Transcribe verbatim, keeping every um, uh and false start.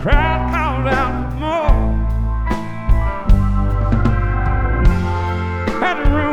crowd called out for more. Had to run